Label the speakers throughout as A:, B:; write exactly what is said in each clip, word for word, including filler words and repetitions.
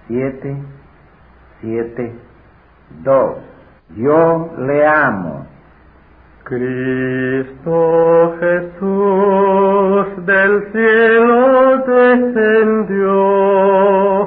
A: siete, siete, dos. Yo le amo.
B: Cristo Jesús del cielo descendió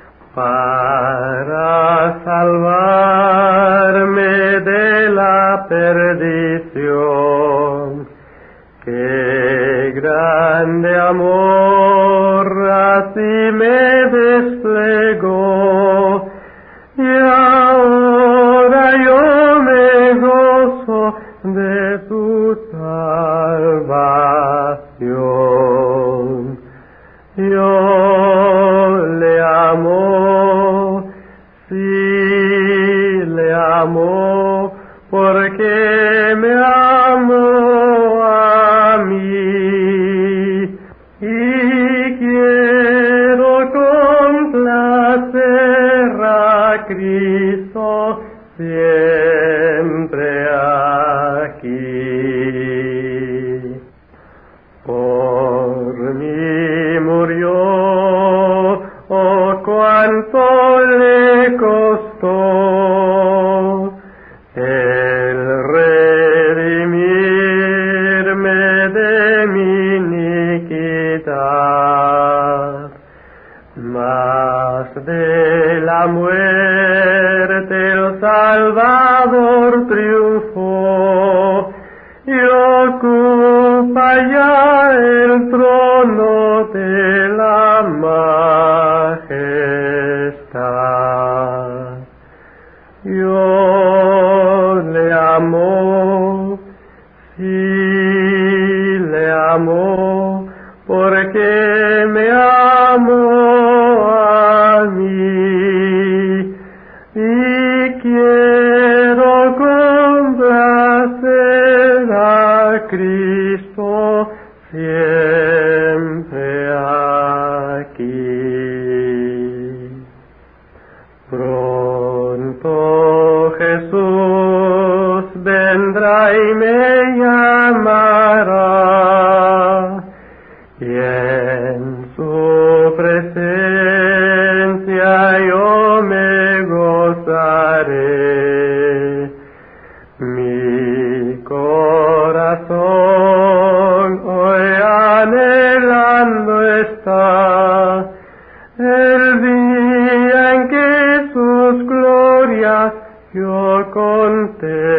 B: para salvarme de la perdición. Qué grande amor así me desplegó, y ahora yo me gozo de tu salvación. Yo le amo, sí le amo, porque me amo a mí, y quiero complacer a Cristo siempre aquí. Por mí murió, oh cuánto le costó el redimirme de mi iniquidad. Mas de la muerte el Salvador triunfó y ocupa ya el trono de la majestad. Yo le amo, sí le amo, porque me amo a mí, y quiero complacer a Cristo siempre aquí. Pronto Jesús vendrá y me llamará, y en su presencia yo me gozaré. Mi corazón hoy anhelando está el día en que sus glorias yo contemple.